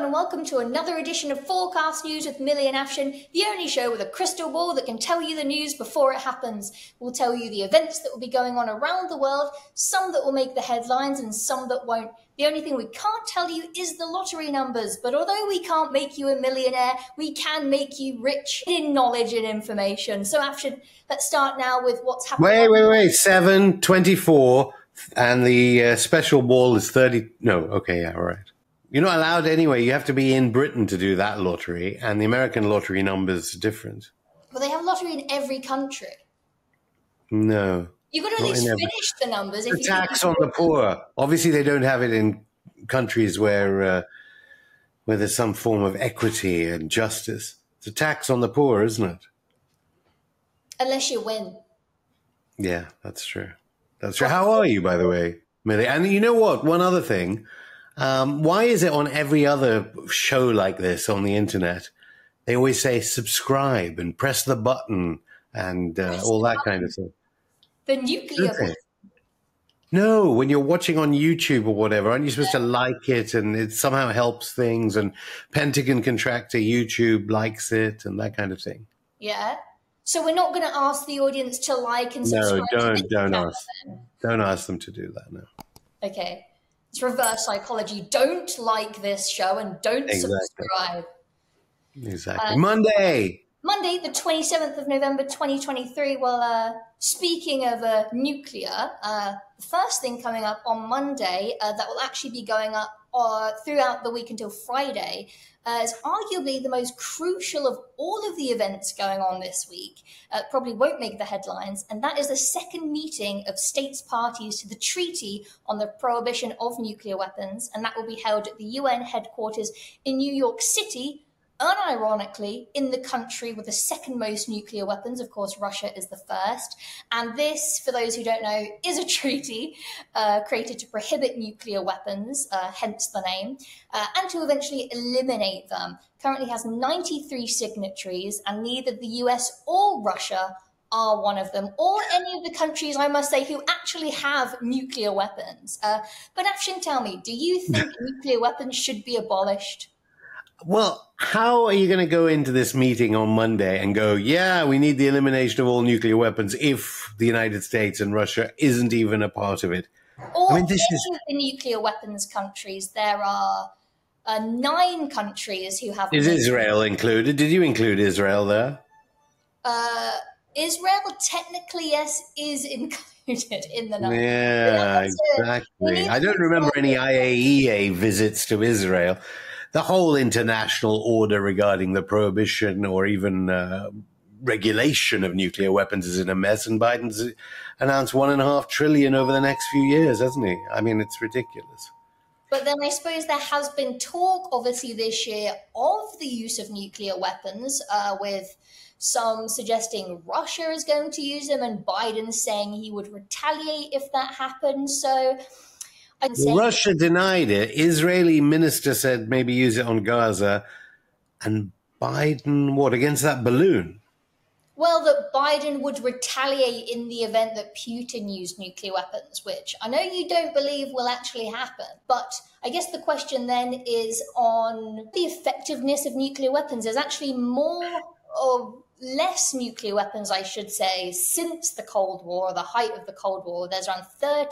and welcome to another edition of Forecast News with Millie and Afshin, the only show with a crystal ball that can tell you the news before it happens. We'll tell you the events that will be going on around the world, some that will make the headlines and some that won't. The only thing we can't tell you is the lottery numbers, but although we can't make you a millionaire, we can make you rich in knowledge and information. So Afshin, let's start now with what's happening. Wait. 7/24, and the special ball is 30. No, okay, yeah, all right. You're not allowed anyway. You have to be in Britain to do that lottery, and the American lottery numbers are different. But they have lottery in every country. No. You've got to at least finish the numbers. The tax on the poor. Obviously, they don't have it in countries where there's some form of equity and justice. It's a tax on the poor, isn't it? Unless you win. Yeah, that's true. That's true. How are you, by the way, Millie? And you know what? One other thing. Why is it on every other show like this on the internet, they always say subscribe and press the button and all that kind of thing? The nuclear button. No, when you're watching on YouTube or whatever, aren't you supposed to like it and it somehow helps things, and Pentagon contractor YouTube likes it and that kind of thing? Yeah. So we're not going to ask the audience to like and subscribe. No, don't ask them to do that, no. Okay. It's reverse psychology. Don't like this show and don't subscribe. Exactly. Monday, the 27th of November, 2023. Well, speaking of nuclear, the first thing coming up on Monday that will actually be going up throughout the week until Friday is arguably the most crucial of all of the events going on this week. Probably won't make the headlines, and that is the second meeting of states parties to the Treaty on the Prohibition of Nuclear Weapons, and that will be held at the UN headquarters in New York City. Unironically, in the country with the second most nuclear weapons. Of course, Russia is the first. And this, for those who don't know, is a treaty created to prohibit nuclear weapons, hence the name, and to eventually eliminate them. Currently has 93 signatories, and neither the US or Russia are one of them, or any of the countries, I must say, who actually have nuclear weapons. But Afshin, tell me, do you think nuclear weapons should be abolished? Well, how are you going to go into this meeting on Monday and go, yeah, we need the elimination of all nuclear weapons if the United States and Russia isn't even a part of it? Or any of the nuclear weapons countries. There are 9 countries who have... Is Israel included? Did you include Israel there? Israel, technically, yes, is included in the number. Yeah, exactly. I don't remember any IAEA visits to Israel. The whole international order regarding the prohibition or even regulation of nuclear weapons is in a mess, and Biden's announced $1.5 trillion over the next few years, hasn't he? I mean, it's ridiculous. But then I suppose there has been talk, obviously, this year of the use of nuclear weapons, with some suggesting Russia is going to use them and Biden saying he would retaliate if that happened. So... Russia denied it. Israeli minister said maybe use it on Gaza. And Biden, what, against that balloon? Well, that Biden would retaliate in the event that Putin used nuclear weapons, which I know you don't believe will actually happen. But I guess the question then is on the effectiveness of nuclear weapons. There's actually more or less nuclear weapons, I should say, since the Cold War, or the height of the Cold War. There's around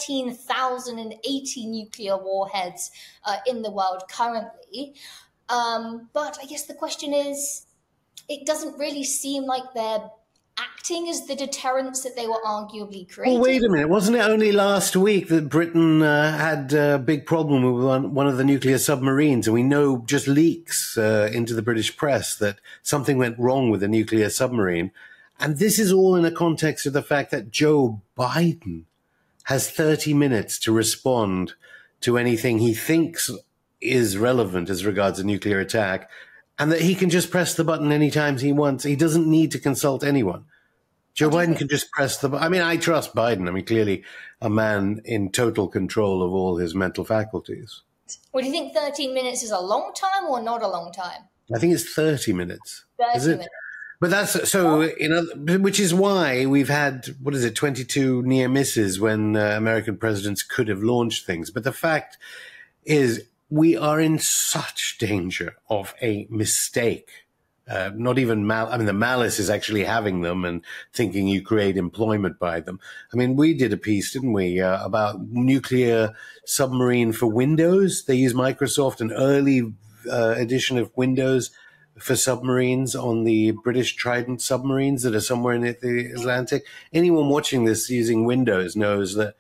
13,080 nuclear warheads in the world currently. But I guess the question is, it doesn't really seem like they're acting as the deterrents that they were arguably creating. Well, wait a minute. Wasn't it only last week that Britain had a big problem with one of the nuclear submarines? And we know just leaks into the British press that something went wrong with the nuclear submarine. And this is all in the context of the fact that Joe Biden has 30 minutes to respond to anything he thinks is relevant as regards a nuclear attack, and that he can just press the button anytime he wants. He doesn't need to consult anyone. Joe Biden can just press the button. I mean, I trust Biden. I mean, clearly a man in total control of all his mental faculties. Well, do you think 13 minutes is a long time or not a long time? I think it's 30 minutes. 30 minutes. But that's so, which is why we've had, 22 near misses when American presidents could have launched things. But the fact is, we are in such danger of a mistake. Not even the malice is actually having them and thinking you create employment by them. I mean, we did a piece, didn't we, about nuclear submarine for Windows. They use Microsoft, an early edition of Windows for submarines on the British Trident submarines that are somewhere in the Atlantic. Anyone watching this using Windows knows that,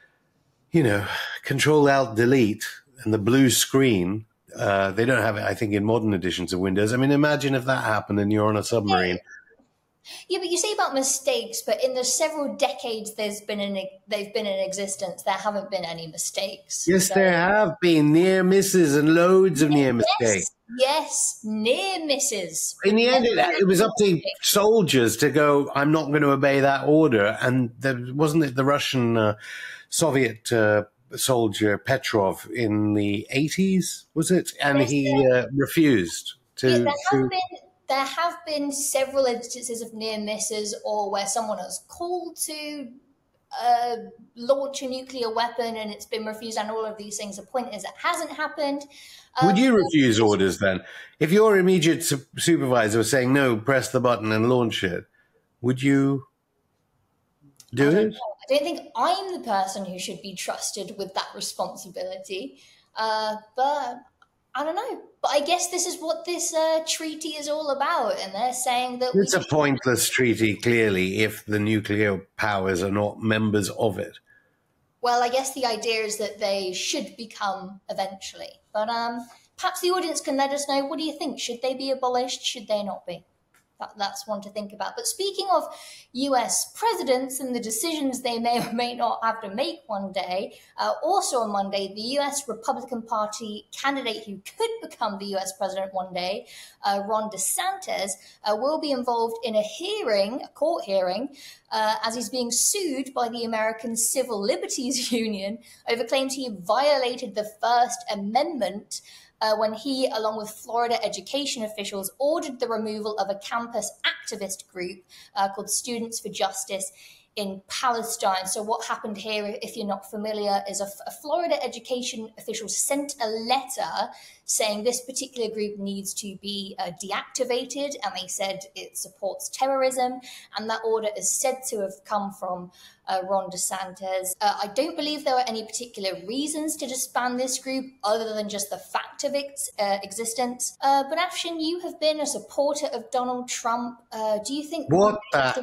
Control-Alt-Delete and the blue screen, they don't have it, I think, in modern editions of Windows. I mean, imagine if that happened and you're on a submarine. Yeah, but you say about mistakes, but in the several decades they've been in existence, there haven't been any mistakes. Yes, there have been near misses and loads of near mistakes. Yes, near misses. In the end, it was up to soldiers to go, I'm not going to obey that order. And wasn't it the Russian Soviet soldier Petrov in the 80s, was it? And he refused to... There have been several instances of near misses, or where someone has called to launch a nuclear weapon and it's been refused, and all of these things. The point is, it hasn't happened. Would you refuse orders then? If your immediate supervisor was saying, no, press the button and launch it, would you do it? I don't think I'm the person who should be trusted with that responsibility. But I don't know. But I guess this is what this treaty is all about. And they're saying that it's a pointless treaty, clearly, if the nuclear powers are not members of it. Well, I guess the idea is that they should become eventually. But perhaps the audience can let us know, what do you think? Should they be abolished? Should they not be? That's one to think about. But speaking of US presidents and the decisions they may or may not have to make one day, also on Monday, the US Republican Party candidate who could become the US president one day, Ron DeSantis, will be involved in a court hearing, as he's being sued by the American Civil Liberties Union over claims he violated the First Amendment when he, along with Florida education officials, ordered the removal of a campus activist group called Students for Justice in Palestine. So what happened here, if you're not familiar, is a Florida education official sent a letter saying this particular group needs to be deactivated, and they said it supports terrorism, and that order is said to have come from Ron DeSantis. I don't believe there were any particular reasons to disband this group other than just the fact of its existence. But Afshin, you have been a supporter of Donald Trump. Do you think... What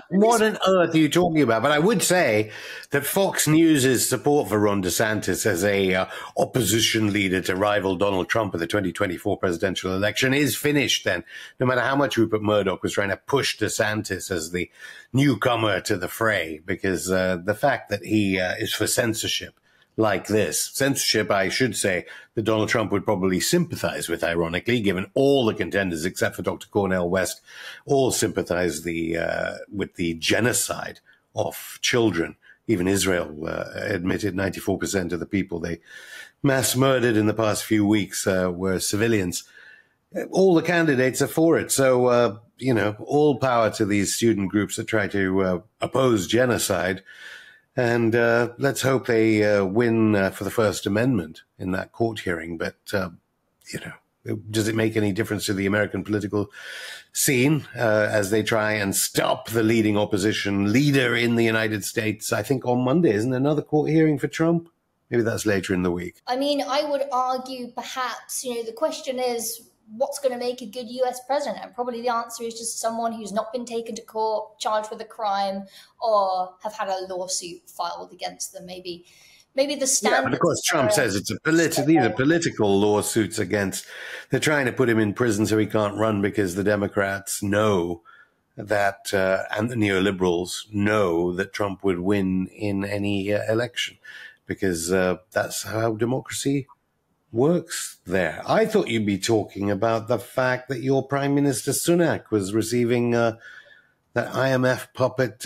on earth are you talking about? But I would say that Fox News' support for Ron DeSantis as a opposition leader to rival Donald Trump at the 2024 presidential election is finished then. No matter how much Rupert Murdoch was trying to push DeSantis as the newcomer to the fray, because the fact that he is for censorship like this, censorship, I should say, that Donald Trump would probably sympathize with, ironically, given all the contenders, except for Dr. Cornel West, all sympathize with the genocide of children. Even Israel admitted 94% of the people they mass murdered in the past few weeks were civilians. All the candidates are for it. So, all power to these student groups that try to oppose genocide. And let's hope they win for the First Amendment in that court hearing. But, does it make any difference to the American political scene as they try and stop the leading opposition leader in the United States? I think on Monday, isn't there another court hearing for Trump? Maybe that's later in the week. I mean, I would argue perhaps, the question is, what's going to make a good US president? And probably the answer is just someone who's not been taken to court, charged with a crime, or have had a lawsuit filed against them. Maybe the standards... Yeah, but of course Trump says these are political lawsuits against... They're trying to put him in prison so he can't run because the Democrats know that, and the neoliberals know that Trump would win in any election, because that's how democracy works there. I thought you'd be talking about the fact that your Prime Minister Sunak was receiving that IMF puppet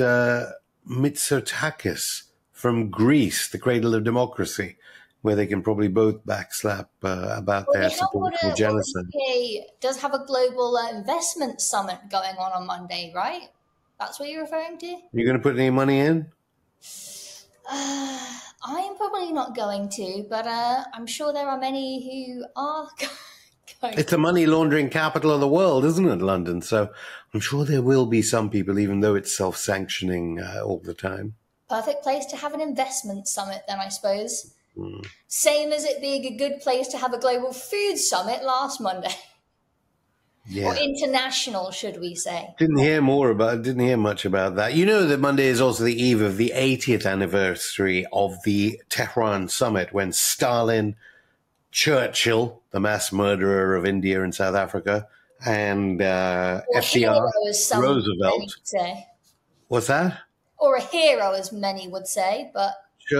Mitsotakis from Greece, the cradle of democracy, where they can probably both backslap about their support for genocide. The UK does have a global investment summit going on Monday, right? That's what you're referring to? You're going to put any money in? I'm probably not going to, but I'm sure there are many who are going It's the money laundering capital of the world, isn't it, London? So I'm sure there will be some people, even though it's self-sanctioning all the time. Perfect place to have an investment summit, then, I suppose. Same as it being a good place to have a global food summit last Monday. Yeah. Or international, should we say. Didn't hear much about that. You know that Monday is also the eve of the 80th anniversary of the Tehran summit, when Stalin, Churchill, the mass murderer of India and South Africa, and FDR, Roosevelt. Would say. What's that? Or a hero, as many would say, but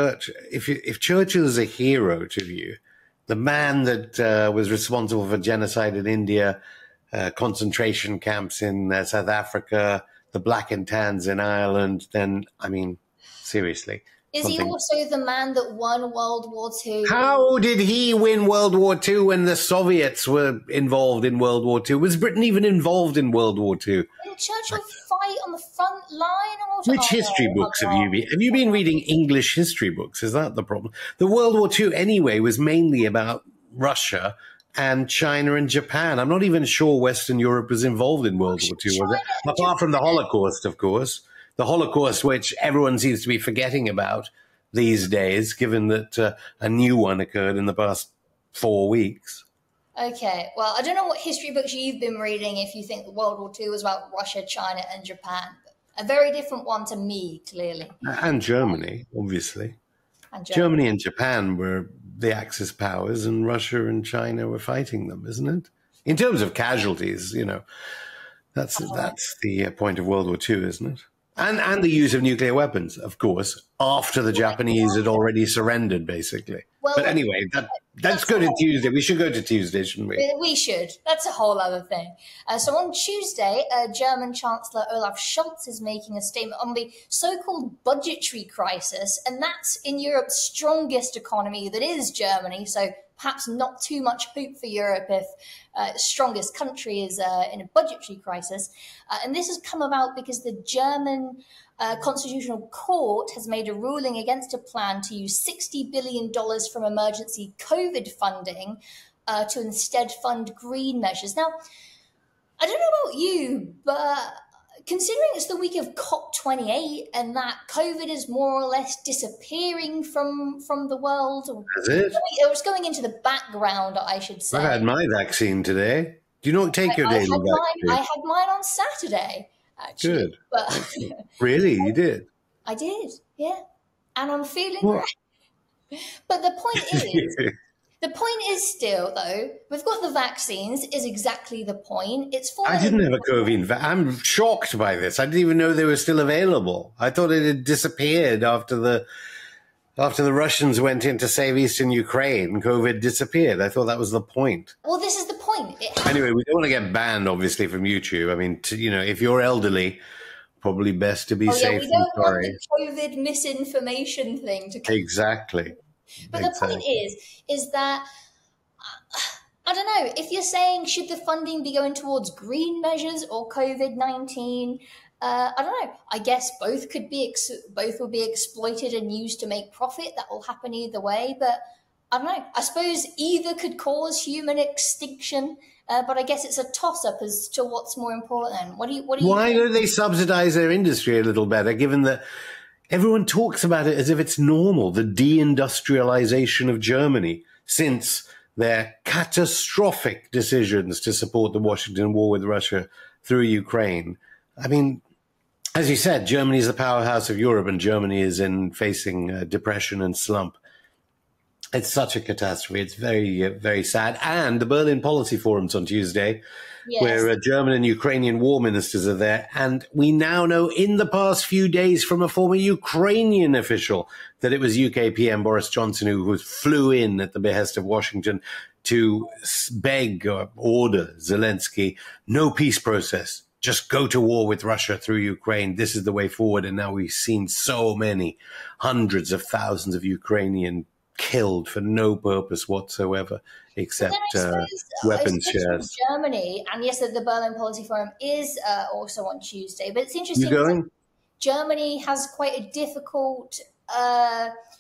if Churchill is a hero to you, the man that was responsible for genocide in India, concentration camps in South Africa, the black and tans in Ireland, then, I mean, seriously. Is he also the man that won World War II? How did he win World War II when the Soviets were involved in World War II? Was Britain even involved in World War II? Didn't Churchill fight on the front line? Which history books have you been? Have you been reading English history books? Is that the problem? The World War II, anyway, was mainly about Russia and China and Japan. I'm not even sure Western Europe was involved in World War II, was it? Apart from the Holocaust, of course. The Holocaust, which everyone seems to be forgetting about these days, given that a new one occurred in the past 4 weeks. Okay, well, I don't know what history books you've been reading if you think World War II was about Russia, China, and Japan. A very different one to me, clearly. And Germany, obviously. And Germany and Japan were the Axis powers, and Russia and China were fighting them, isn't it? In terms of casualties, you know, that's the point of World War II, isn't it? And the use of nuclear weapons, of course, after the Japanese had already surrendered, basically. Well, but anyway, let's go to Tuesday. We should go to Tuesday, shouldn't we? We should. That's a whole other thing. So on Tuesday, German Chancellor Olaf Scholz is making a statement on the so-called budgetary crisis, and that's in Europe's strongest economy, that is Germany. So perhaps not too much hope for Europe if strongest country is in a budgetary crisis. And this has come about because the German Constitutional Court has made a ruling against a plan to use $60 billion from emergency COVID funding to instead fund green measures. Now, I don't know about you, but considering it's the week of COP28 and that COVID is more or less disappearing from the world. Is it? It's going into the background, I should say. I had my vaccine today. Do you not take your daily vaccine? I had mine on Saturday, actually. Good. But really? You did? I did, yeah. And I'm feeling great. But the point is... The point is still, though, we've got the vaccines, is exactly the point. It's for... I didn't have a COVID. I'm shocked by this. I didn't even know they were still available. I thought it had disappeared after the Russians went in to save eastern Ukraine. COVID disappeared. I thought that was the point. Well, this is the point. Anyway, we don't want to get banned, obviously, from YouTube. I mean, if you're elderly, probably best to be safe. We don't want the COVID misinformation thing to come. Exactly. But the point is that, I don't know, if you're saying should the funding be going towards green measures or COVID-19, I don't know. I guess both will be exploited and used to make profit. That will happen either way. But I don't know. I suppose either could cause human extinction. But I guess it's a toss-up as to what's more important. What do you Why don't they subsidize their industry a little better, given that everyone talks about it as if it's normal, the deindustrialization of Germany, since their catastrophic decisions to support the Washington war with Russia through Ukraine. I mean, as you said, Germany is the powerhouse of Europe, and Germany is facing depression and slump. It's such a catastrophe. It's very, very sad. And the Berlin Policy Forum's on Tuesday, yes, where German and Ukrainian war ministers are there. And we now know in the past few days from a former Ukrainian official that it was UK PM Boris Johnson who flew in at the behest of Washington to beg or order Zelensky, no peace process. Just go to war with Russia through Ukraine. This is the way forward. And now we've seen so many hundreds of thousands of Ukrainian killed for no purpose whatsoever, except weapons shares. Germany, and yes, the Berlin Policy Forum is also on Tuesday, but it's interesting. You going? Germany has quite a difficult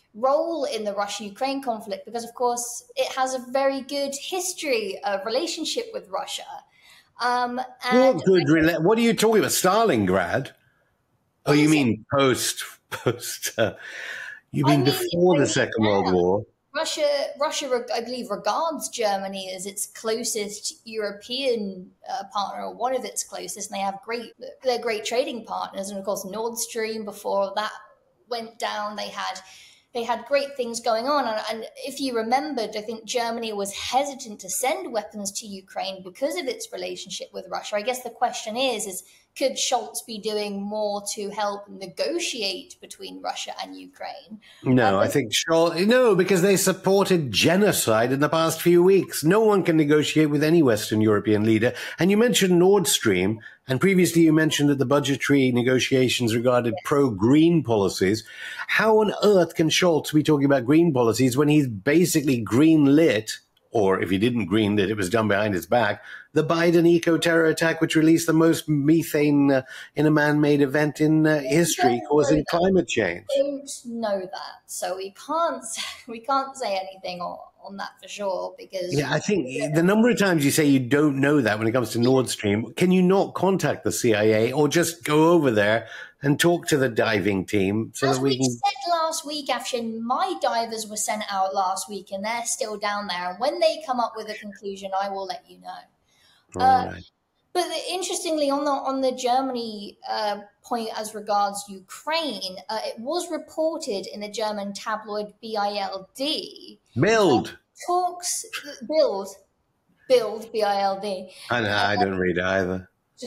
role in the Russia-Ukraine conflict because, of course, it has a very good history of relationship with Russia. And what are you talking about? Stalingrad? Oh, you mean post? You mean before the Second World War? Russia, I believe, regards Germany as its closest European partner, or one of its closest, and they're great trading partners. And of course, Nord Stream, before that went down, they had great things going on. And if you remembered, I think Germany was hesitant to send weapons to Ukraine because of its relationship with Russia. I guess the question is could Scholz be doing more to help negotiate between Russia and Ukraine? No, I think Scholz, no, because they supported genocide in the past few weeks. No one can negotiate with any Western European leader. And you mentioned Nord Stream, and previously you mentioned that the budgetary negotiations regarded pro-green policies. How on earth can Scholz be talking about green policies when he's basically green-lit, or if he didn't green-lit, it was done behind his back, the Biden eco-terror attack, which released the most methane in a man-made event in history, causing climate change? I don't know that, so we can't say anything on that for sure. Because I think the number of times you say you don't know that when it comes to Nord Stream, can you not contact the CIA or just go over there and talk to the diving team so that we can? Said last week, Afshin, my divers were sent out last week and they're still down there. And when they come up with a conclusion, I will let you know. Right. But interestingly, on the Germany point as regards Ukraine, it was reported in the German tabloid Bild. Bild. Bild, B-I-L-D. I don't read either.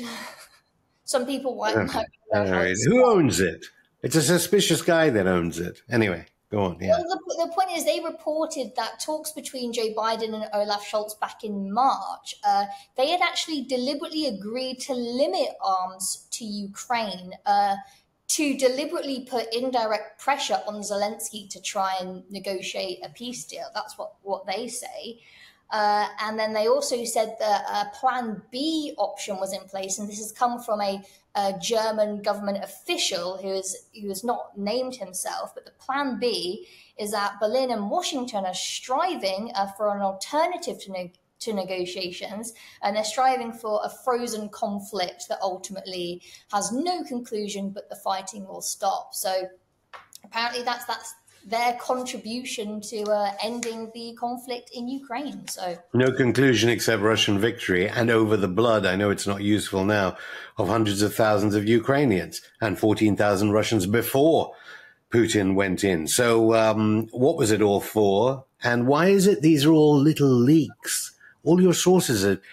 Some people might. Who owns it? It's a suspicious guy that owns it. Anyway, go on. Yeah. Well, the point is, they reported that talks between Joe Biden and Olaf Scholz back in March, they had actually deliberately agreed to limit arms to Ukraine, to deliberately put indirect pressure on Zelensky to try and negotiate a peace deal. That's what they say. And then they also said that a Plan B option was in place, and this has come from a German government official who has not named himself. But the Plan B is that Berlin and Washington are striving for an alternative to negotiations, and they're striving for a frozen conflict that ultimately has no conclusion, but the fighting will stop. So apparently that's their contribution to ending the conflict in Ukraine. So no conclusion except Russian victory, and over the blood, I know it's not useful now, of hundreds of thousands of Ukrainians and 14,000 Russians before Putin went in. So what was it all for? And why is it these are all little leaks? All your sources are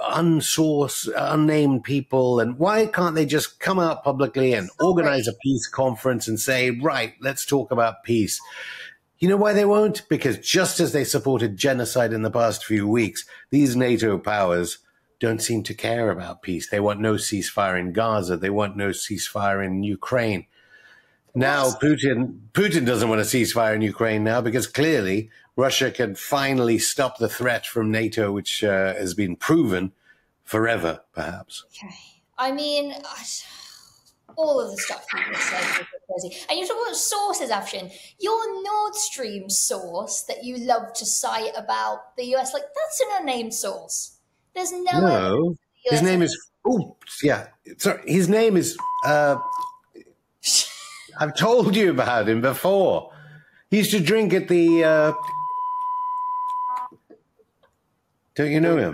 unnamed people, and why can't they just come out publicly and organize a peace conference and say, right, let's talk about peace? You know why they won't? Because just as they supported genocide in the past few weeks, these NATO powers don't seem to care about peace. They want no ceasefire in Gaza. They want no ceasefire in Ukraine. Now Putin doesn't want a ceasefire in Ukraine now because clearly Russia can finally stop the threat from NATO, which has been proven forever, perhaps. Okay. I mean, all of the stuff people say is crazy. And you talk about sources, Afshin. Your Nord Stream source that you love to cite about the US, like, that's an unnamed source. There's no. His name is. Oh, yeah. Sorry. His name is. I've told you about him before. He used to drink at the. Don't you know him?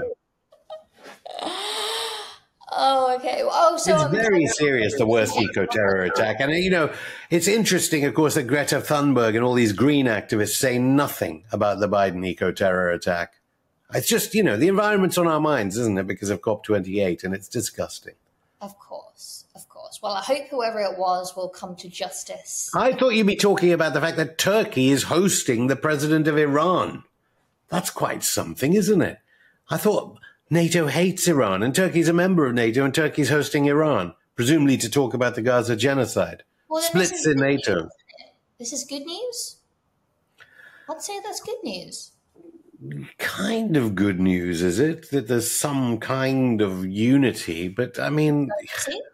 Oh, okay. Oh, so it's very serious, the worst eco-terror attack. And, you know, it's interesting, of course, that Greta Thunberg and all these green activists say nothing about the Biden eco-terror attack. It's just, you know, the environment's on our minds, isn't it, because of COP28, and it's disgusting. Of course, of course. Well, I hope whoever it was will come to justice. I thought you'd be talking about the fact that Turkey is hosting the president of Iran. That's quite something, isn't it? I thought NATO hates Iran, and Turkey's a member of NATO, and Turkey's hosting Iran, presumably to talk about the Gaza genocide. Well, splits in NATO. This is good news? I'd say that's good news. Kind of good news, is it? That there's some kind of unity, but I mean...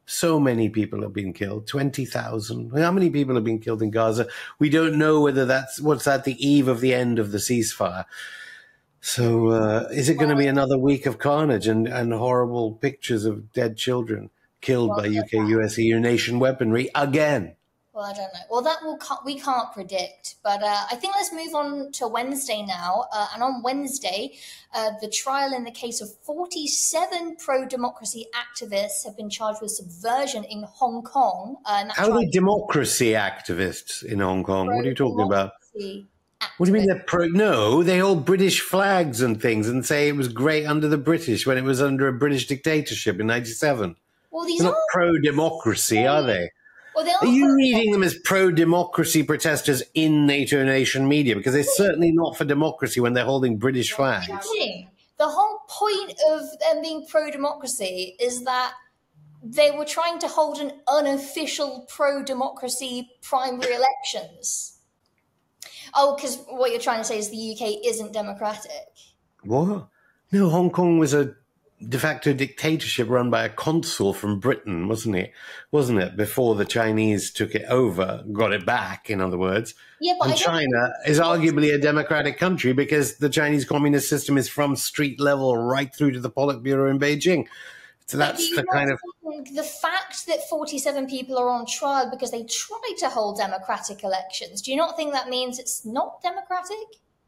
So many people have been killed, 20,000. How many people have been killed in Gaza? We don't know whether what's at the eve of the end of the ceasefire. So is it going to be another week of carnage and horrible pictures of dead children killed by UK, US, EU nation weaponry again? Well, I don't know. Well, we can't predict. But I think let's move on to Wednesday now. And on Wednesday, the trial in the case of 47 pro-democracy activists have been charged with subversion in Hong Kong. How are they democracy activists in Hong Kong? What are you talking about? What do you mean they're pro? No, they hold British flags and things and say it was great under the British when it was under a British dictatorship in 97. Well, these they're are not pro-democracy, are they? Well, are you reading them as pro-democracy protesters in NATO nation media? Because they're certainly not for democracy when they're holding British flags. The whole point of them being pro-democracy is that they were trying to hold an unofficial pro-democracy primary elections. Oh, because what you're trying to say is the UK isn't democratic. What? No, Hong Kong was a de facto dictatorship run by a consul from Britain, wasn't it? Wasn't it? Before the Chinese took it over, got it back, in other words. Yeah, but and China is arguably a democratic country because the Chinese communist system is from street level right through to the Politburo in Beijing. So that's the kind of... The fact that 47 people are on trial because they tried to hold democratic elections, do you not think that means it's not democratic?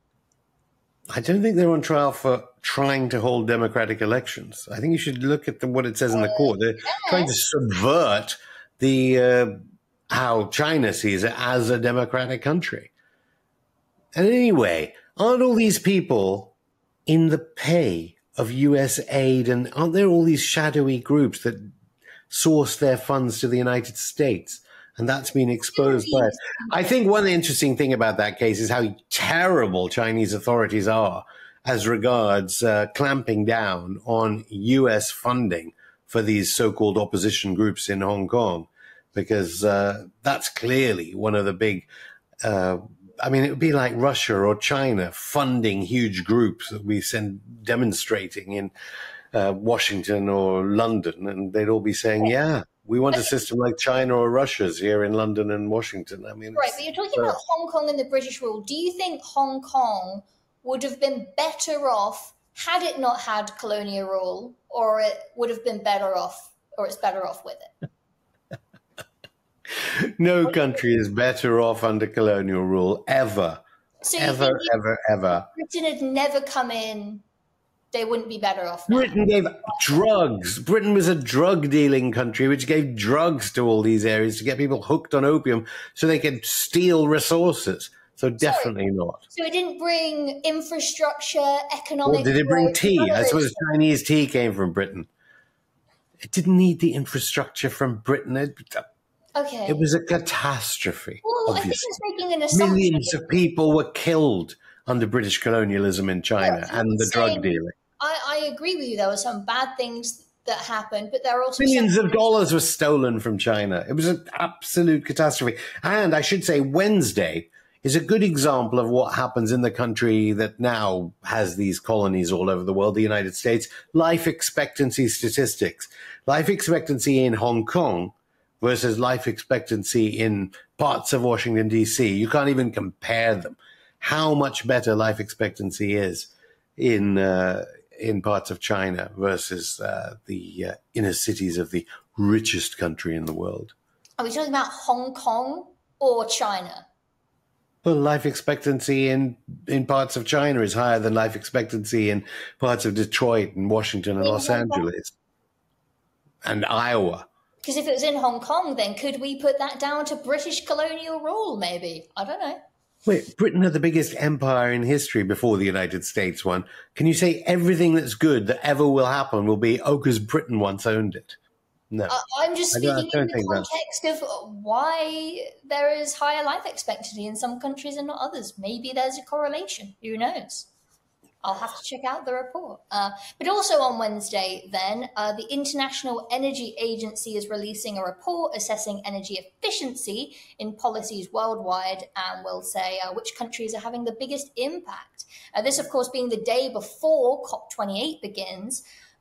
I don't think they're on trial for trying to hold democratic elections. I think you should look at what it says in the court. They're trying to subvert the how China sees it as a democratic country. And anyway, aren't all these people in the pay of US aid, and aren't there all these shadowy groups that source their funds to the United States? And that's been exposed by it. I think one interesting thing about that case is how terrible Chinese authorities are as regards clamping down on US funding for these so-called opposition groups in Hong Kong, because that's clearly one of the big, I mean, it would be like Russia or China funding huge groups that we send demonstrating in Washington or London, and they'd all be saying, yeah, we want a system like China or Russia's here in London and Washington. I mean, right, but you're talking about Hong Kong and the British rule. Do you think Hong Kong would have been better off had it not had colonial rule, or it would have been better off, or it's better off with it? No country is better off under colonial rule, ever. So ever. Britain had never come in, they wouldn't be better off now. Britain gave drugs. Britain was a drug dealing country which gave drugs to all these areas to get people hooked on opium so they could steal resources. So definitely not. So it didn't bring infrastructure, economic... Well, did it bring tea? I suppose Chinese tea came from Britain. It didn't need the infrastructure from Britain. It was a catastrophe. Well, obviously. I think it's making an assumption. Millions of people were killed under British colonialism in China and the drug dealing. I agree with you. There were some bad things that happened, but there are also millions of dollars were stolen from China. It was an absolute catastrophe. And I should say Wednesday is a good example of what happens in the country that now has these colonies all over the world, the United States. Life expectancy statistics. Life expectancy in Hong Kong versus life expectancy in parts of Washington, D.C. You can't even compare them. How much better life expectancy is in parts of China versus the inner cities of the richest country in the world. Are we talking about Hong Kong or China? Well, life expectancy in parts of China is higher than life expectancy in parts of Detroit and Washington and Los Angeles and Iowa. Because if it was in Hong Kong, then could we put that down to British colonial rule, maybe? I don't know. Wait, Britain had the biggest empire in history before the United States one. Can you say everything that's good that ever will happen will be, oh, because Britain once owned it? No. I'm just speaking in the context of why there is higher life expectancy in some countries and not others. Maybe there's a correlation. Who knows? I'll have to check out the report. But also on Wednesday, then, the International Energy Agency is releasing a report assessing energy efficiency in policies worldwide and will say which countries are having the biggest impact. This, of course, being the day before COP28 begins.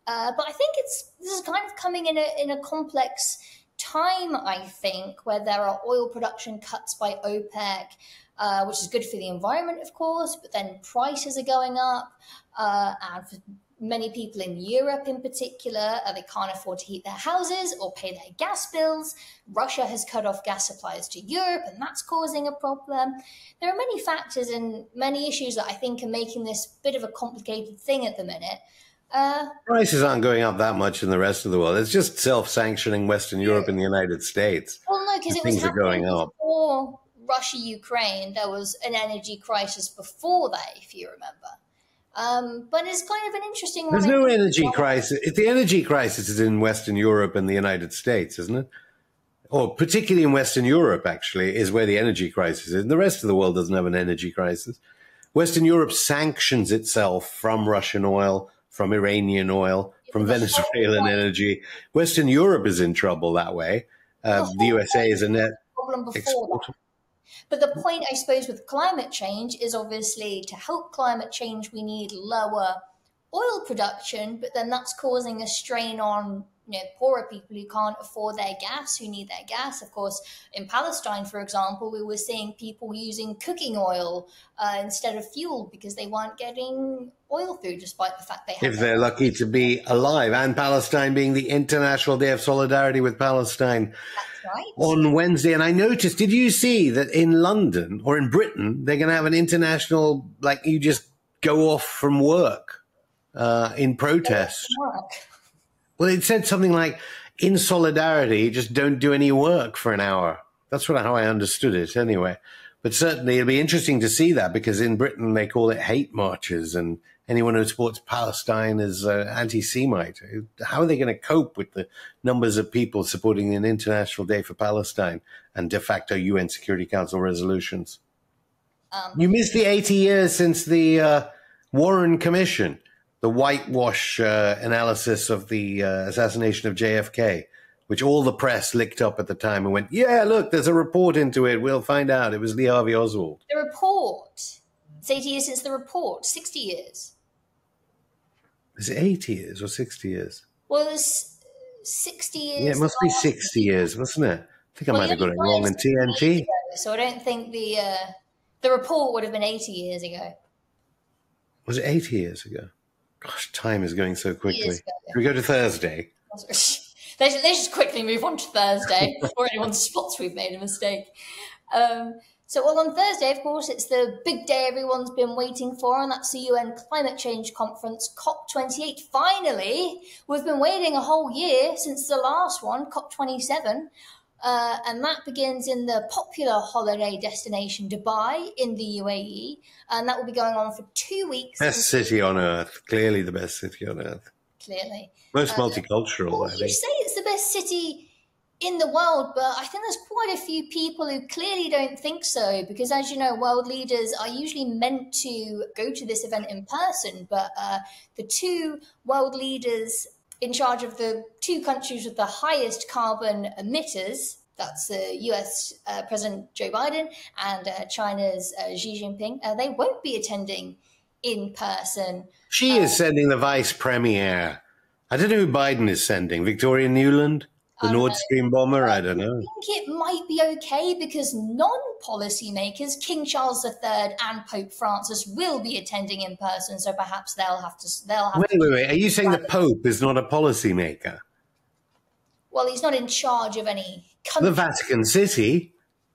But I think this is kind of coming in a complex time, I think, where there are oil production cuts by OPEC, which is good for the environment, of course, but then prices are going up. And for many people in Europe in particular, they can't afford to heat their houses or pay their gas bills. Russia has cut off gas supplies to Europe, and that's causing a problem. There are many factors and many issues that I think are making this bit of a complicated thing at the minute. Prices aren't going up that much in the rest of the world. It's just self-sanctioning Western Europe and the United States. Well, no, because it was things are going happening up. before Russia-Ukraine. There was an energy crisis before that, if you remember. But it's kind of an interesting one. There's no energy crisis. The energy crisis is in Western Europe and the United States, isn't it? Or particularly in Western Europe, actually, is where the energy crisis is. The rest of the world doesn't have an energy crisis. Western Europe sanctions itself from Russian oil, from Iranian oil, from Venezuelan energy. Western Europe is in trouble that way. The USA is a net exporter. But the point, I suppose, with climate change is obviously to help climate change, we need lower oil production, but then that's causing a strain on poorer people who can't afford their gas, who need their gas. Of course, in Palestine, for example, we were seeing people using cooking oil instead of fuel because they weren't getting oil through, despite the fact they had. If they're lucky to be alive, and Palestine being the International Day of Solidarity with Palestine. That's right. On Wednesday. And I noticed, did you see that in London or in Britain, they're going to have an international, like you just go off from work in protest? Well, it said something like, in solidarity, just don't do any work for an hour. That's how I understood it anyway. But certainly it'll be interesting to see that, because in Britain they call it hate marches, and anyone who supports Palestine is anti-Semite. How are they going to cope with the numbers of people supporting an International Day for Palestine and de facto UN Security Council resolutions? You missed the 80 years since the Warren Commission, the whitewash analysis of the assassination of JFK, which all the press licked up at the time and went, yeah, look, there's a report into it. We'll find out. It was Lee Harvey Oswald. The report. It's 80 years since the report. 60 years. Is it 80 years or 60 years? Well, it was 60 years. Yeah, it must be 60 years, mustn't it? I think I might have got it wrong in TNT. So I don't think the report would have been 80 years ago. Was it 80 years ago? Gosh, time is going so quickly. Can we go to Thursday? Let's just quickly move on to Thursday before anyone spots we've made a mistake. So on Thursday, of course, it's the big day everyone's been waiting for, and that's the UN Climate Change Conference, COP28. Finally, we've been waiting a whole year since the last one, COP27, and that begins in the popular holiday destination Dubai in the UAE, and that will be going on for 2 weeks. Best city on earth, clearly the best city on earth. Clearly. Most multicultural, well, I think. You say it's the best city in the world, but I think there's quite a few people who clearly don't think so, because as you know, world leaders are usually meant to go to this event in person, but the two world leaders in charge of the two countries with the highest carbon emitters, that's the US President Joe Biden and China's Xi Jinping, they won't be attending in person. She is sending the vice premier. I don't know who Biden is sending. Victoria Nuland? The Nord Stream bomber? I don't know. I think it might be okay because non-policymakers, King Charles III and Pope Francis, will be attending in person. So perhaps they'll have to. Wait. Are you saying the Pope is not a policymaker? Well, he's not in charge of any country. The Vatican City.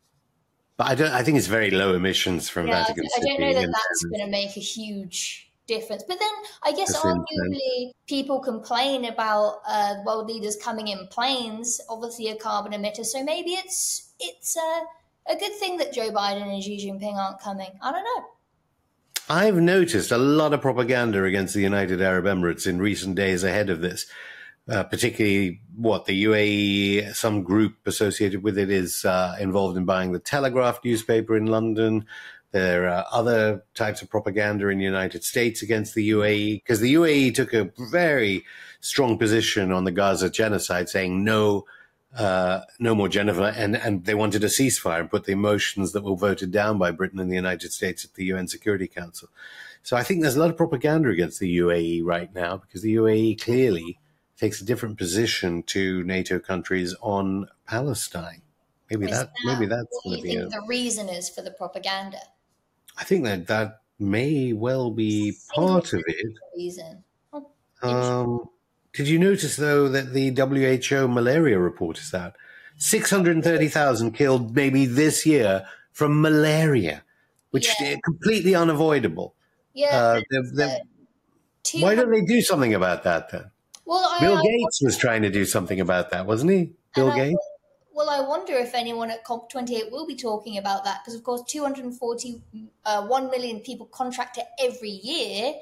But I think it's very low emissions from Vatican City. I don't know that that's going to make a huge difference. But then I guess arguably people complain about world leaders coming in planes, obviously a carbon emitter. So maybe it's a good thing that Joe Biden and Xi Jinping aren't coming. I don't know. I've noticed a lot of propaganda against the United Arab Emirates in recent days ahead of this. Particularly the UAE, some group associated with it is involved in buying the Telegraph newspaper in London. There are other types of propaganda in the United States against the UAE, because the UAE took a very strong position on the Gaza genocide, saying no more genocide, and they wanted a ceasefire and put the motions that were voted down by Britain and the United States at the UN Security Council. So I think there's a lot of propaganda against the UAE right now because the UAE clearly takes a different position to NATO countries on Palestine. Maybe that's What do going you to be think the reason is for the propaganda? I think that may well be part of it. Reason. Oh, Did you notice, though, that the WHO malaria report is out? 630,000 killed maybe this year from malaria, which is completely unavoidable. Yeah. Why don't they do something about that then? Well, Bill Gates was trying to do something about that, wasn't he? Bill Gates? Well, I wonder if anyone at COP28 will be talking about that because, of course, 241 million people contract it every year.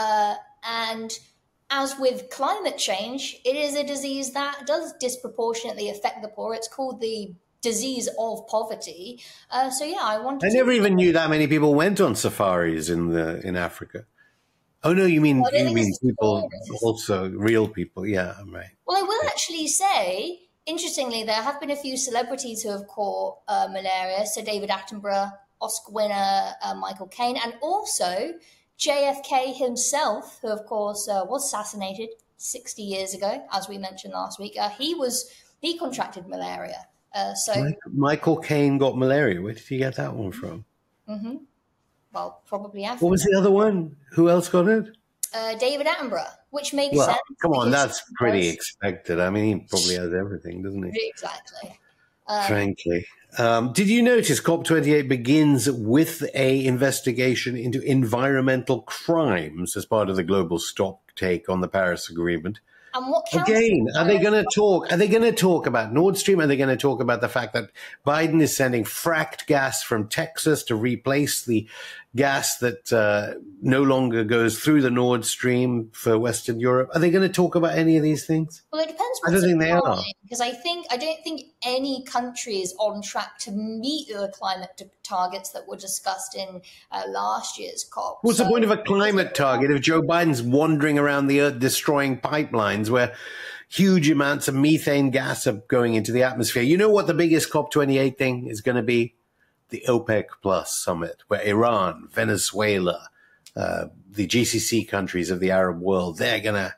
And as with climate change, it is a disease that does disproportionately affect the poor. It's called the disease of poverty. So, yeah, I wonder. I never even knew that many people went on safaris in Africa. Oh, no, you mean people, also real people. Yeah, I'm right. Well, I will actually say, interestingly, there have been a few celebrities who have caught malaria. So David Attenborough, Oscar winner Michael Caine, and also JFK himself, who, of course, was assassinated 60 years ago, as we mentioned last week. He contracted malaria. Michael Caine got malaria. Where did he get that one from? Mm-hmm. Well, probably Africa. What was the other one? Who else got it? David Attenborough, which makes sense. Come on, that's pretty expected. I mean, he probably has everything, doesn't he? Exactly. Frankly. Did you notice COP28 begins with a investigation into environmental crimes as part of the global stocktake on the Paris Agreement? And what again, are they going to talk? Are they going to talk about Nord Stream? Are they going to talk about the fact that Biden is sending fracked gas from Texas to replace the gas that no longer goes through the Nord Stream for Western Europe? Are they going to talk about any of these things? Well, it depends. I don't think they are. Because I don't think any country is on track to meet the climate targets that were discussed in last year's COP. What's the point of a climate target if Joe Biden's wandering around the earth destroying pipelines where huge amounts of methane gas are going into the atmosphere? You know what the biggest COP28 thing is going to be? The OPEC Plus summit, where Iran, Venezuela, the GCC countries of the Arab world, they're gonna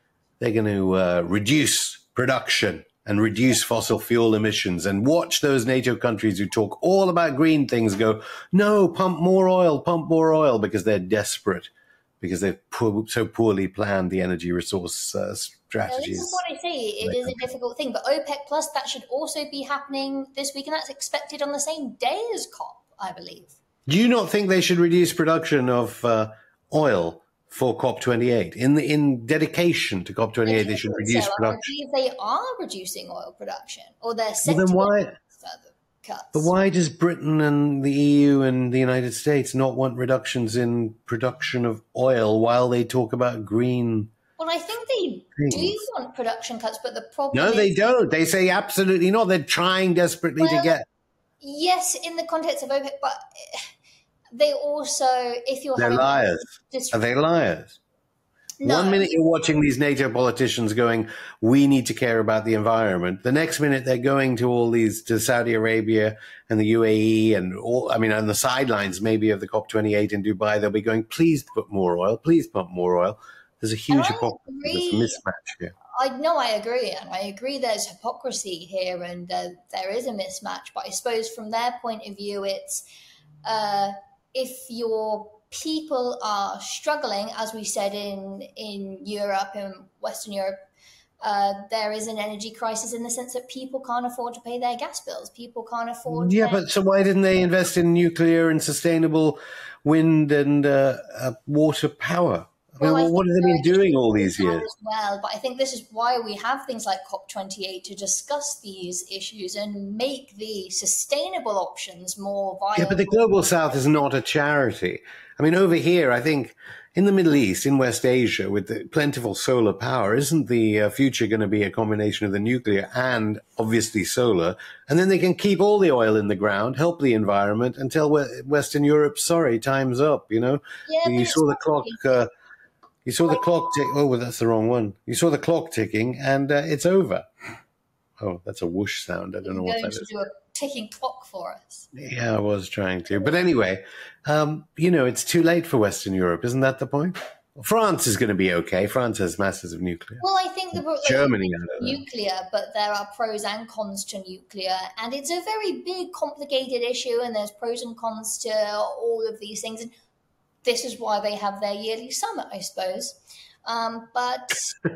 reduce production and reduce fossil fuel emissions, and watch those NATO countries who talk all about green things go, no, pump more oil, because they're desperate, because they've so poorly planned the energy resource strategies. This is what I say. It is a difficult thing, but OPEC Plus, that should also be happening this week, and that's expected on the same day as COP, I believe. Do you not think they should reduce production of oil for COP28? In dedication to COP28, they should reduce production. I believe they are reducing oil production, or they're set to further cuts. But why does Britain and the EU and the United States not want reductions in production of oil while they talk about green? Well, I think they do want production cuts, but the problem is... No, they don't. They say absolutely not. They're trying desperately to get... Yes, in the context of OPEC, but they also, if you're They're liars. Are they liars? No. One minute you're watching these NATO politicians going, we need to care about the environment. The next minute they're going to all these, to Saudi Arabia and the UAE and all, I mean, on the sidelines maybe of the COP28 in Dubai, they'll be going, please put more oil, please pump more oil. There's a huge hypocrisy, mismatch here. I agree. And I agree there's hypocrisy here and there is a mismatch. But I suppose from their point of view, it's if your people are struggling, as we said in Europe, in Western Europe, there is an energy crisis in the sense that people can't afford to pay their gas bills. People can't afford to but so why didn't they invest in nuclear and sustainable wind and water power? I mean, what have they been doing all these years? Well, but I think this is why we have things like COP28 to discuss these issues and make the sustainable options more viable. Yeah, but the Global South is not a charity. I mean, over here, I think in the Middle East, in West Asia, with the plentiful solar power, isn't the future going to be a combination of the nuclear and obviously solar? And then they can keep all the oil in the ground, help the environment, and tell Western Europe, sorry, time's up, you know? Yeah, you saw the clock... You saw the clock tick. Oh, well, that's the wrong one. You saw the clock ticking, and it's over. Oh, that's a whoosh sound. I don't know what that is. Do a taking clock for us. Yeah, I was trying to. But anyway, it's too late for Western Europe. Isn't that the point? France is going to be okay. France has masses of nuclear. Well, I think Germany, I don't know. nuclear, but there are pros and cons to nuclear, and it's a very big, complicated issue, and there's pros and cons to all of these things. And this is why they have their yearly summit, I suppose. But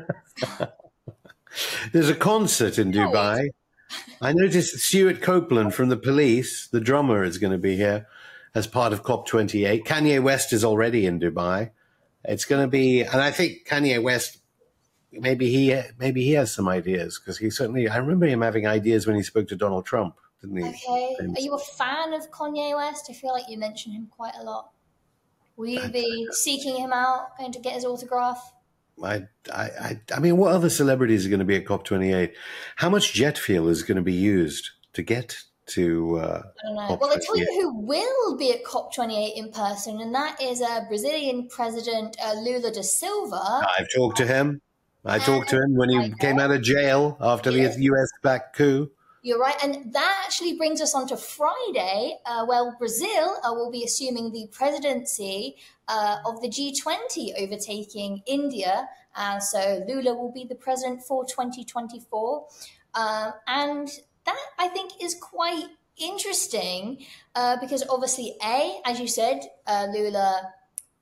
there's a concert in Dubai. I noticed Stuart Copeland from The Police, the drummer, is going to be here as part of COP28. Kanye West is already in Dubai. It's going to be, and I think Kanye West, maybe he has some ideas, because I remember him having ideas when he spoke to Donald Trump, didn't he? Okay. Are you a fan of Kanye West? I feel like you mention him quite a lot. Will you be seeking him out, going to get his autograph? I mean, what other celebrities are going to be at COP28? How much jet fuel is going to be used to get to I don't know. Well, I'll tell you who will be at COP28 in person, and that is Brazilian President Lula da Silva. I've talked to him. I talked to him when he came out of jail after the US-backed coup. You're right. And that actually brings us on to Friday, where Brazil will be assuming the presidency of the G20, overtaking India. So Lula will be the president for 2024. And that, I think, is quite interesting because obviously, as you said, Lula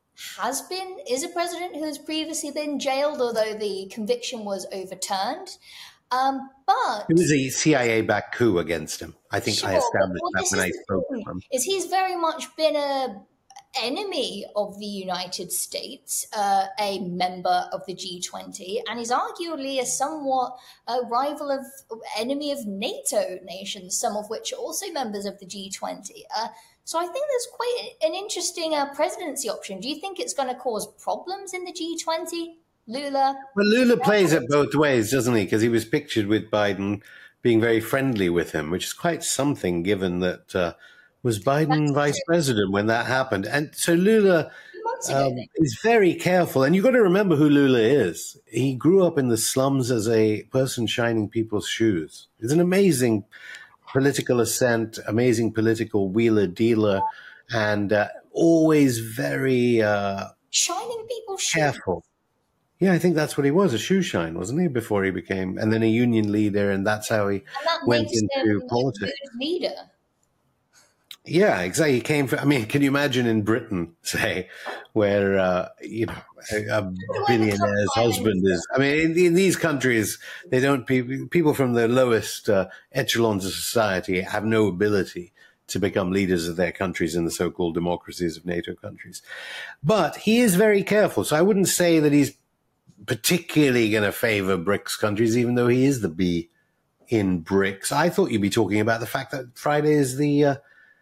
is a president who has previously been jailed, although the conviction was overturned. But it was a CIA-backed coup against him. I think I established that when I spoke to him. He's very much been an enemy of the United States, a member of the G20, and he's arguably a somewhat rival enemy of NATO nations, some of which are also members of the G20. So I think there's quite an interesting presidency option. Do you think it's going to cause problems in the G20? Lula? Well, Lula plays it both ways, doesn't he? Because he was pictured with Biden being very friendly with him, which is quite something given that was Biden vice president when that happened. And so Lula is very careful. And you've got to remember who Lula is. He grew up in the slums as a person shining people's shoes. He's an amazing political ascent, amazing political wheeler-dealer, and always very shining people's shoes. Careful. Yeah, I think that's what he was, a shoe shine, wasn't he, before he became, and then a union leader, and that's how he went into politics. Leader. Yeah, exactly. He came from, I mean, can you imagine in Britain, say, where, a billionaire's husband is, I mean, in these countries, people from the lowest echelons of society have no ability to become leaders of their countries in the so-called democracies of NATO countries. But he is very careful. So I wouldn't say that he's particularly going to favor BRICS countries, even though he is the B in BRICS. I thought you'd be talking about the fact that Friday is the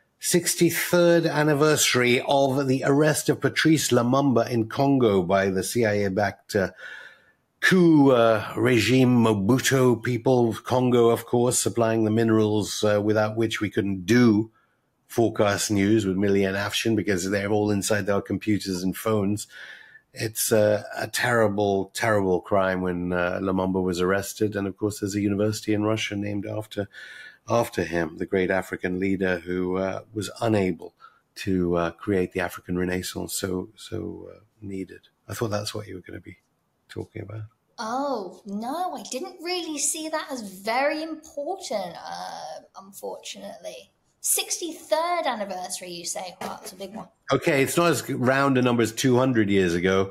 63rd anniversary of the arrest of Patrice Lumumba in Congo by the CIA-backed coup regime Mobutu people. Congo, of course, supplying the minerals without which we couldn't do forecast news with Millie and Afshin, because they're all inside their computers and phones. It's a terrible, terrible crime when Lumumba was arrested. And of course, there's a university in Russia named after him, the great African leader who was unable to create the African Renaissance so needed. I thought that's what you were going to be talking about. Oh, no, I didn't really see that as very important, unfortunately. 63rd anniversary, you say? Wow, that's a big one. Okay, it's not as round a number as 200 years ago.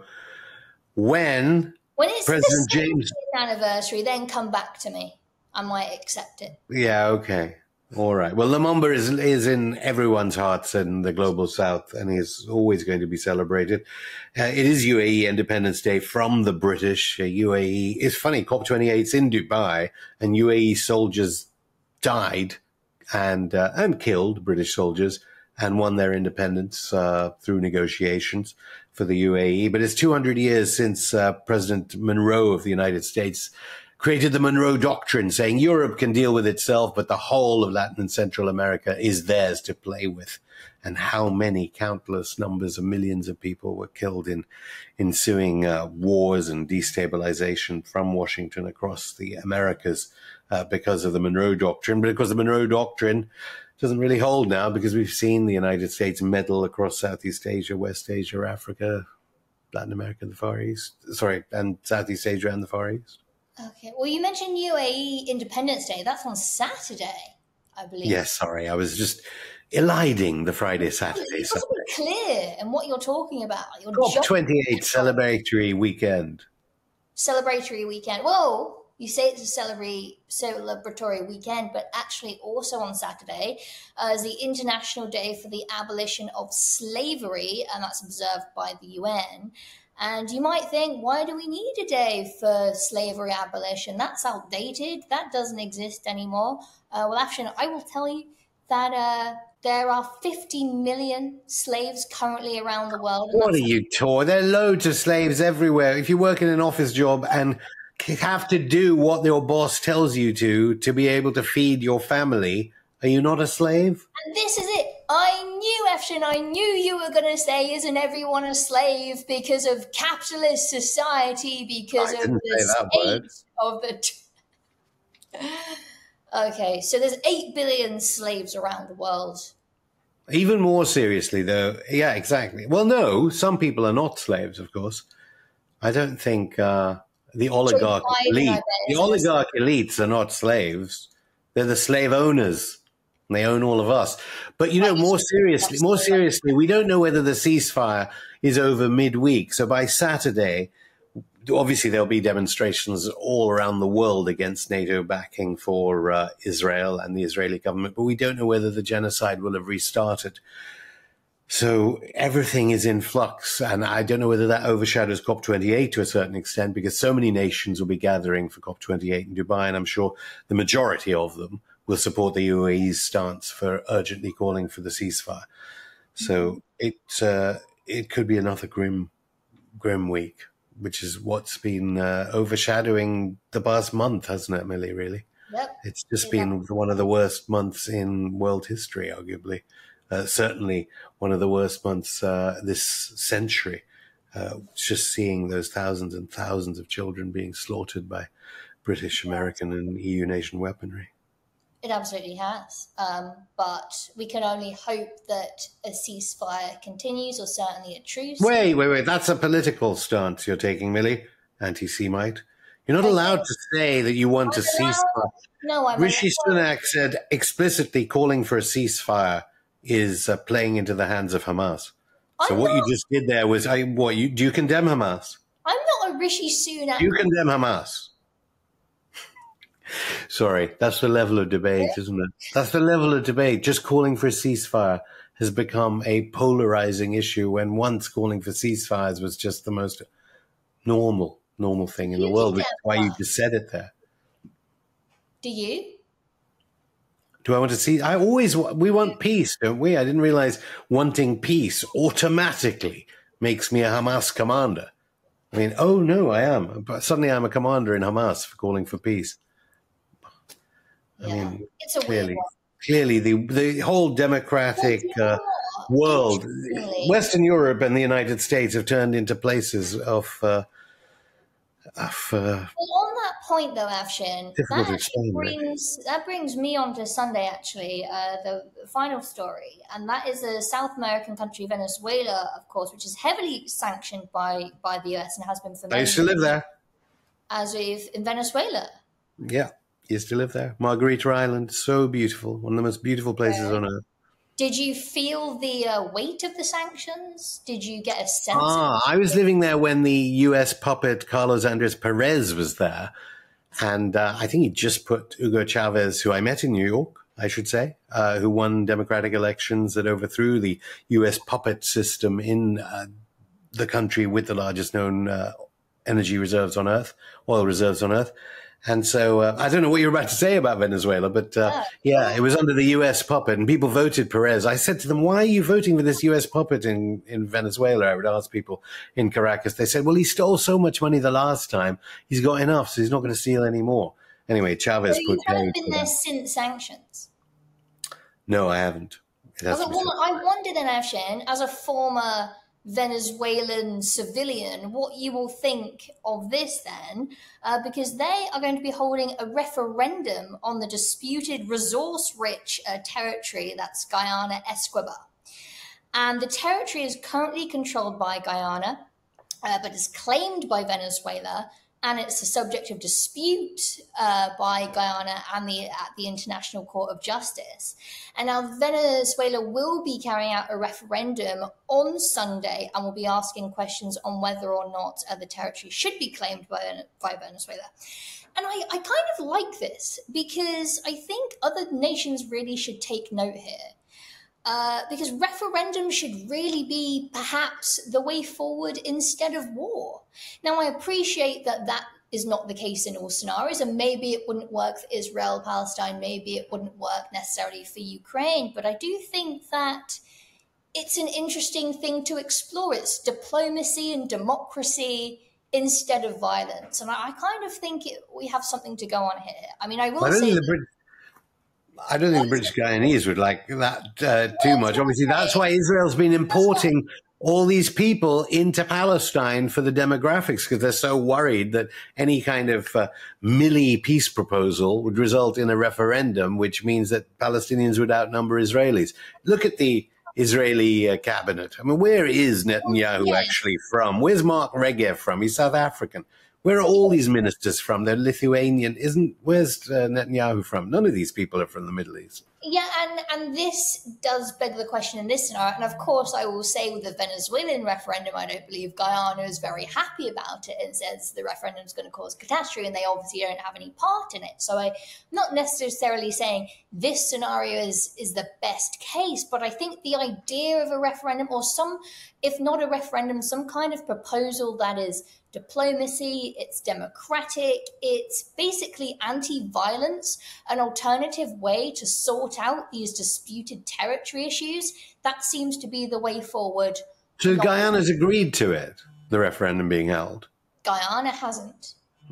When it's President the 60th James anniversary, then come back to me. I might accept it. Yeah, okay. All right. Well, Lumumba is in everyone's hearts in the global south, and he's always going to be celebrated. It is UAE Independence Day from the British. UAE, it's funny, COP28's in Dubai, and UAE soldiers died and killed, British soldiers, and won their independence through negotiations for the UAE. But it's 200 years since President Monroe of the United States created the Monroe Doctrine, saying Europe can deal with itself, but the whole of Latin and Central America is theirs to play with. And how many countless numbers of millions of people were killed in ensuing wars and destabilization from Washington across the Americas because of the Monroe Doctrine. But of course, the Monroe Doctrine doesn't really hold now because we've seen the United States meddle across Southeast Asia, West Asia, Africa, Latin America, and the Far East. And Southeast Asia and the Far East. Okay. Well, you mentioned UAE Independence Day. That's on Saturday, I believe. Yes, sorry. I was just eliding the Friday, Saturday. It's be clear in what you're talking about. COP28 celebratory weekend. Celebratory weekend. Well, you say it's a celebratory weekend, but actually also on Saturday is the International Day for the Abolition of Slavery, and that's observed by the UN. And you might think, why do we need a day for slavery abolition? That's outdated. That doesn't exist anymore. Well, Afshan, I will tell you that there are 50 million slaves currently around the world. What are you talking? There are loads of slaves everywhere. If you work in an office job and have to do what your boss tells you to be able to feed your family, are you not a slave? And this is it. I knew, Afshan, I knew you were going to say, isn't everyone a slave because of capitalist society, because of the state of the... Okay, so there's 8 billion slaves around the world. Even more seriously, though, yeah, exactly. Well, no, some people are not slaves, of course. I don't think the oligarch elites are not slaves. They're the slave owners. And they own all of us. But, you know, more seriously, we don't know whether the ceasefire is over midweek. So by Saturday, obviously there'll be demonstrations all around the world against NATO backing for Israel and the Israeli government. But we don't know whether the genocide will have restarted. So everything is in flux. And I don't know whether that overshadows COP28 to a certain extent, because so many nations will be gathering for COP28 in Dubai. And I'm sure the majority of them will support the UAE's stance for urgently calling for the ceasefire. So it could be another grim week, which is what's been overshadowing the past month, hasn't it, Millie, really? Yep. It's just been one of the worst months in world history, arguably. Certainly one of the worst months this century. Just seeing those thousands and thousands of children being slaughtered by British, American and EU nation weaponry. It absolutely has. But we can only hope that a ceasefire continues, or certainly a truce. Wait. That's a political stance you're taking, Millie. Anti-Semite. You're not allowed to say that you want a ceasefire. No, I'm Rishi Sunak said explicitly calling for a ceasefire is playing into the hands of Hamas. So what you just did there was, do you condemn Hamas? I'm not a Rishi Sunak. Do you condemn Hamas? Sorry, that's the level of debate, isn't it? That's the level of debate. Just calling for a ceasefire has become a polarizing issue, when once calling for ceasefires was just the most normal thing in the world, which is why you just said it there. Do you? Do I want to see? We want peace, don't we? I didn't realize wanting peace automatically makes me a Hamas commander. I mean, oh no, I am. But suddenly I'm a commander in Hamas for calling for peace. I mean, it's a clearly the whole democratic world, Western Europe and the United States have turned into places of well, on that point, though, Afshan, that brings me on to Sunday, actually, the final story, and that is the South American country, Venezuela, of course, which is heavily sanctioned by the US and has been for many years. I used to live there. In Venezuela. Yeah. Used to live there. Margarita Island, so beautiful. One of the most beautiful places on earth. Did you feel the weight of the sanctions? Did you get a sense? I was living there when the US puppet Carlos Andres Perez was there. And I think he just put Hugo Chavez, who I met in New York, I should say, who won democratic elections that overthrew the US puppet system in the country with the largest known energy reserves on Earth, oil reserves on Earth. And so I don't know what you're about to say about Venezuela, but yeah, it was under the U.S. puppet, and people voted Perez. I said to them, why are you voting for this U.S. puppet in Venezuela? I would ask people in Caracas. They said, well, he stole so much money the last time. He's got enough, so he's not going to steal any more. Anyway, Chavez you haven't been there since sanctions? No, I haven't. I wonder then, Afshin, as a former Venezuelan civilian, what you will think of this then, because they are going to be holding a referendum on the disputed resource-rich territory, that's Guyana Esquibar. And the territory is currently controlled by Guyana, but is claimed by Venezuela, and it's the subject of dispute by Guyana and at the International Court of Justice. And now Venezuela will be carrying out a referendum on Sunday and will be asking questions on whether or not the territory should be claimed by Venezuela. And I kind of like this because I think other nations really should take note here. Because referendum should really be perhaps the way forward instead of war. Now, I appreciate that that is not the case in all scenarios, and maybe it wouldn't work for Israel, Palestine, maybe it wouldn't work necessarily for Ukraine, but I do think that it's an interesting thing to explore. It's diplomacy and democracy instead of violence. And I kind of think we have something to go on here. I mean, I don't think the British Guyanese would like that too much. Obviously, that's why Israel's been importing all these people into Palestine for the demographics, because they're so worried that any kind of Milley peace proposal would result in a referendum, which means that Palestinians would outnumber Israelis. Look at the Israeli cabinet. I mean, where is Netanyahu actually from? Where's Mark Regev from? He's South African. Where are all these ministers from? They're Lithuanian. Where's Netanyahu from? None of these people are from the Middle East. Yeah, and this does beg the question in this scenario. And of course, I will say with the Venezuelan referendum, I don't believe Guyana is very happy about it and says the referendum is going to cause catastrophe, and they obviously don't have any part in it. So I'm not necessarily saying this scenario is the best case, but I think the idea of a referendum, or if not a referendum, some kind of proposal that is diplomacy, it's democratic, it's basically anti-violence, an alternative way to sort out these disputed territory issues, that seems to be the way forward. So Guyana's agreed to it, the referendum being held? Guyana hasn't.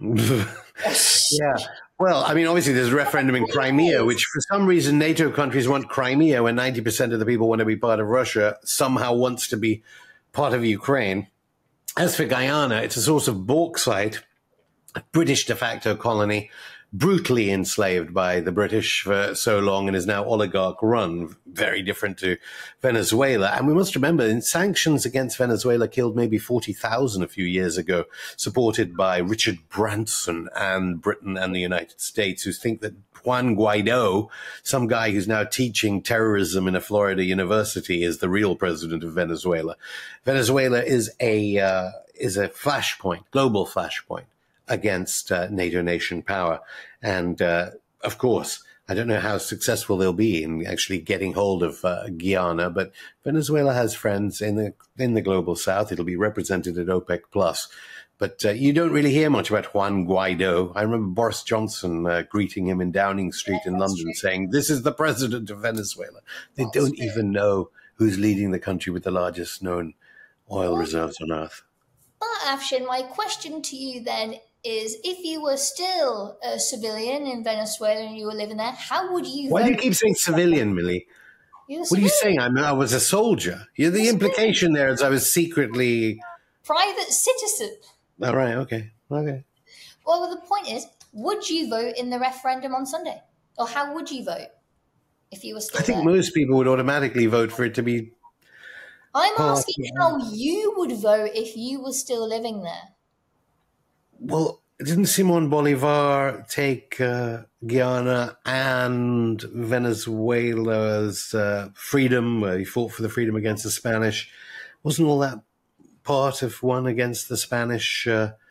Yeah. Well, I mean, obviously there's a referendum in Crimea, which for some reason NATO countries want Crimea when 90% of the people want to be part of Russia, somehow wants to be part of Ukraine. As for Guyana, it's a source of bauxite, a British de facto colony, brutally enslaved by the British for so long and is now oligarch run, very different to Venezuela. And we must remember, sanctions against Venezuela killed maybe 40,000 a few years ago, supported by Richard Branson and Britain and the United States, who think that Juan Guaido, some guy who's now teaching terrorism in a Florida university, is the real president of Venezuela. Venezuela is a flashpoint, global flashpoint against NATO nation power. And of course, I don't know how successful they'll be in actually getting hold of Guyana, but Venezuela has friends in the global south. It'll be represented at OPEC Plus. But you don't really hear much about Juan Guaido. I remember Boris Johnson greeting him in Downing Street in London, saying, "This is the president of Venezuela." They don't even know who's leading the country with the largest known oil reserves on Earth. But Afshin, my question to you then is, if you were still a civilian in Venezuela and you were living there, how would you Why do you keep saying civilian, Millie? What are you saying? I was a soldier. The implication there is I was secretly... private citizen. All right, okay. Well, the point is, would you vote in the referendum on Sunday? Or how would you vote if you were still I think there? most people would automatically vote for it to be... I'm asking how you would vote if you were still living there. Well, didn't Simon Bolivar take Guyana and Venezuela's freedom? He fought for the freedom against the Spanish. Wasn't all that part of one against the Spanish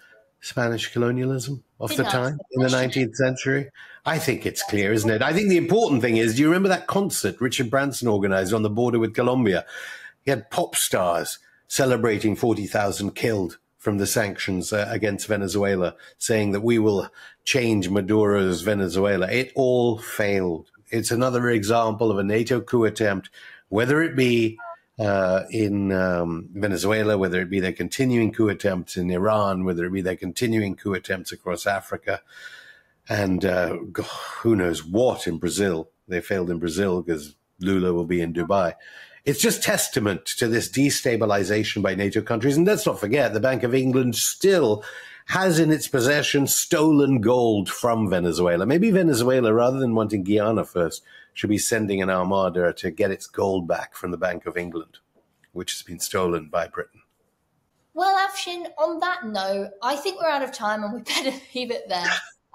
colonialism of the time in the 19th century? I think it's clear, isn't it? I think the important thing is, do you remember that concert Richard Branson organized on the border with Colombia? He had pop stars celebrating 40,000 killed from the sanctions against Venezuela, saying that we will change Maduro's Venezuela. It all failed. It's another example of a NATO coup attempt, whether it be in Venezuela, whether it be their continuing coup attempts in Iran, whether it be their continuing coup attempts across Africa, and who knows what in Brazil. They failed in Brazil because Lula will be in Dubai. It's just testament to this destabilization by NATO countries. And let's not forget, the Bank of England still has in its possession stolen gold from Venezuela. Maybe Venezuela, rather than wanting Guyana first, should be sending an armada to get its gold back from the Bank of England, which has been stolen by Britain. Well, Afshin, on that note, I think we're out of time and we better leave it there.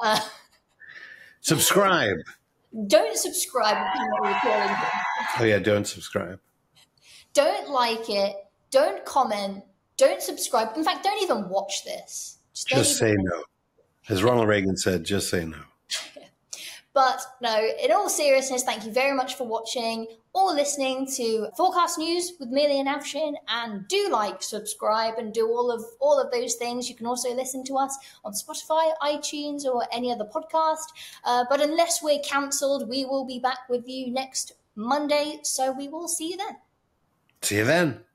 Subscribe. Don't subscribe. Oh, yeah, don't subscribe. Don't like it. Don't comment. Don't subscribe. In fact, don't even watch this. Just say no. As Ronald Reagan said, just say no. But no, in all seriousness, thank you very much for watching or listening to Forecast News with Millie and Afshin. And do like, subscribe, and do all of those things. You can also listen to us on Spotify, iTunes, or any other podcast. But unless we're cancelled, we will be back with you next Monday. So we will see you then. See you then.